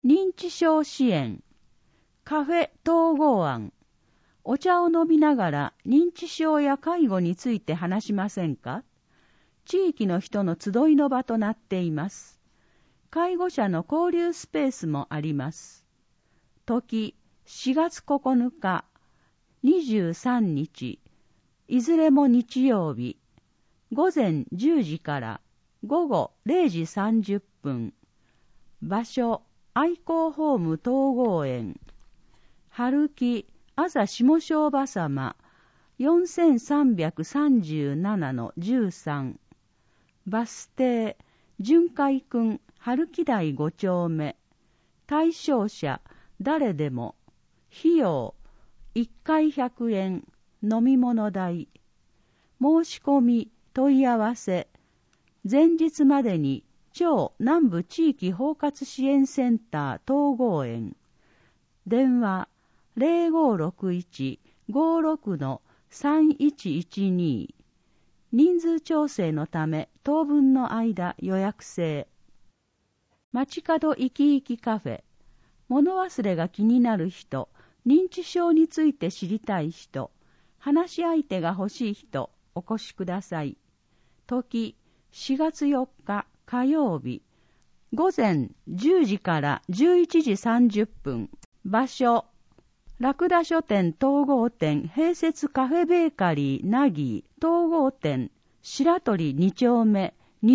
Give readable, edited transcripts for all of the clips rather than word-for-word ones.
認知症支援、カフェ統合案、お茶を飲みながら認知症や介護について話しませんか？地域の人の集いの場となっています。介護者の交流スペースもあります。時、4月9日、23日、いずれも日曜日、午前10時から午後0時30分。場所、愛好ホーム統合園。春木、朝下正場様、4337-13。バス停、巡回君、春木台5丁目。対象者、誰でも。費用、1回100円、飲み物代。申し込み、問い合わせ。前日までに、超南部地域包括支援センター統合園。電話、0561-56-3112。人数調整のため当分の間予約制。街角生き生きカフェ。物忘れが気になる人、認知症について知りたい人、話し相手が欲しい人、お越しください。時、4月4日火曜日、午前10時から11時30分。場所、ラクダ書店統合店併設カフェベーカリーナギー統合店白鳥2丁目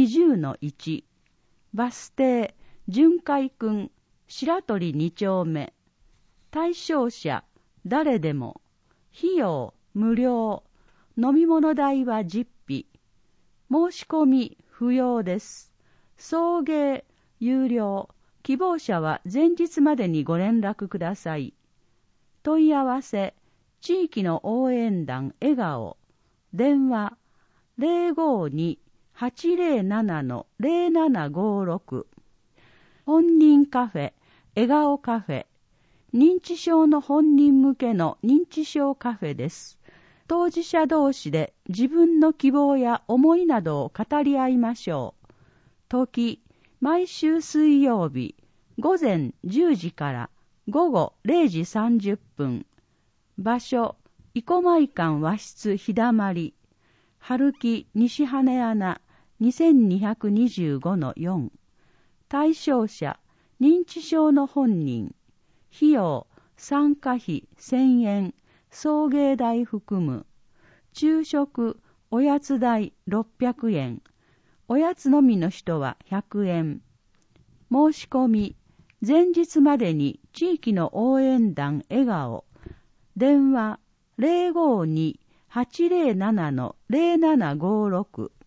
20-1。バス停、巡回君白鳥2丁目。対象者、誰でも。費用、無料。飲み物代は実費。申し込み、不要です。送迎、有料。希望者は前日までにご連絡ください。問い合わせ、地域の応援団笑顔。電話、052-807-0756。本人カフェ、笑顔カフェ。認知症の本人向けの認知症カフェです。当事者同士で自分の希望や思いなどを語り合いましょう。時、毎週水曜日、午前10時から午後0時30分。場所、生駒館和室日だまり。春木西羽穴 2225-4。対象者、認知症の本人。費用、参加費1000円、送迎代含む。昼食、おやつ代600円。おやつのみの人は100円。申し込み、前日までに地域の応援団笑顔。電話 052-807-0756。